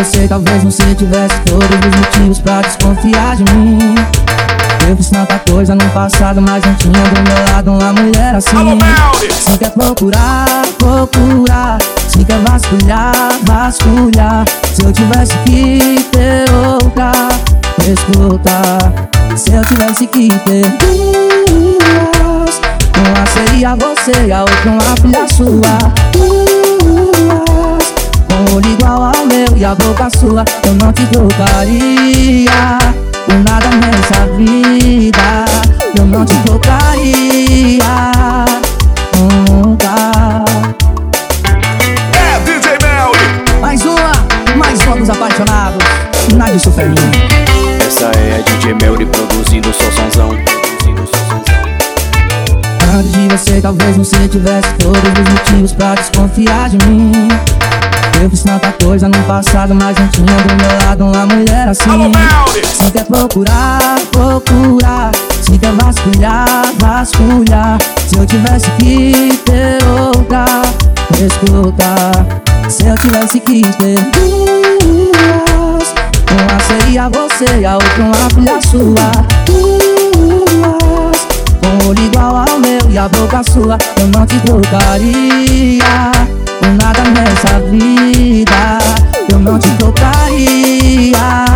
você, talvez você tivesse todos os motivos pra desconfiar de mim. Eu fiz tanta coisa no passado, mas não tinha do meu lado uma mulher assim. Se quer procurar, procurar. Se quer vasculhar, vasculhar. Se eu tivesse que ter outra, escuta. Se eu tivesse que ter duas, uma seria você e a outra uma filha sua. Duas, com o olho igual ao meu e a boca sua, eu não te trocaria por nada nessa vida. Eu não te trocaria nunca. É DJ Melly. Mais uma dos apaixonados. Nada disso pra mim. Essa é a DJ Melly produzindo o seu sonzão. Antes de você, talvez você tivesse todos os motivos pra desconfiar de mim. Eu fiz tanta coisa no passado, mas não tinha do meu lado uma mulher assim. Se quer procurar, procurar. Se quer vasculhar, vasculhar. Se eu tivesse que ter outra, escuta. Se eu tivesse que ter duas, uma seria você e a outra uma filha sua. Duas, com o olho igual ao meu e a boca sua, eu não te trocaria por nada nessa vida. Eu não te trocaria